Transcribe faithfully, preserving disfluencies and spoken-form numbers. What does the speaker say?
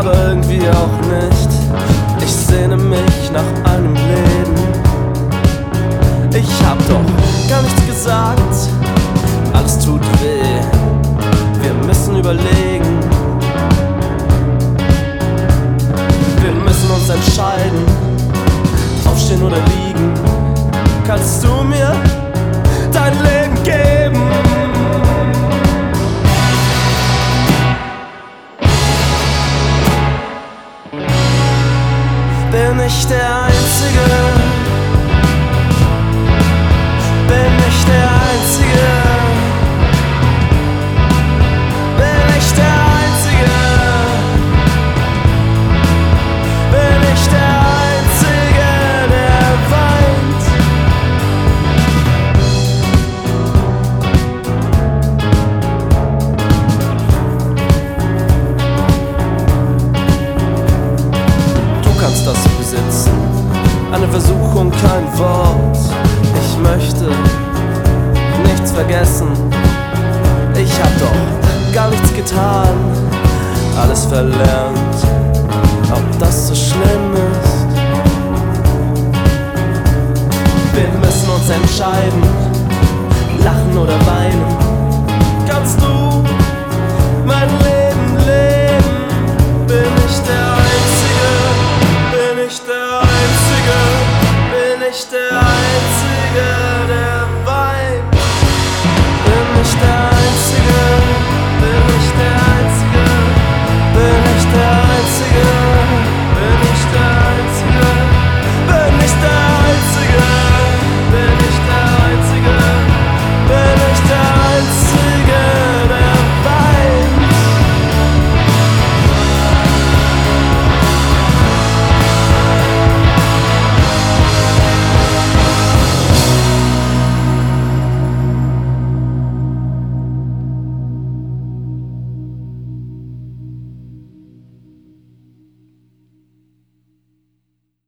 aber irgendwie auch nicht. Ich sehne mich nach einem Leben. Ich hab doch gar nichts gesagt, alles tut weh, wir müssen überlegen. Wir müssen uns entscheiden, aufstehen oder liegen. Kannst du mir dein Leben geben? Bin ich der Einzige? Bin ich der Einzige? Bin ich der Einzige? Bin ich der Einzige, der weint? Du kannst das besitzen, eine Versuchung, kein Wort. Ich möchte nichts vergessen. Ich hab doch gar nichts getan, alles verlernt. Ob das so schlimm ist? Wir müssen uns entscheiden, lachen oder weinen. Kannst du mein Leben leben? Bin ich der Einzige? Bin ich der Einzige? Bin ich der Einzige, der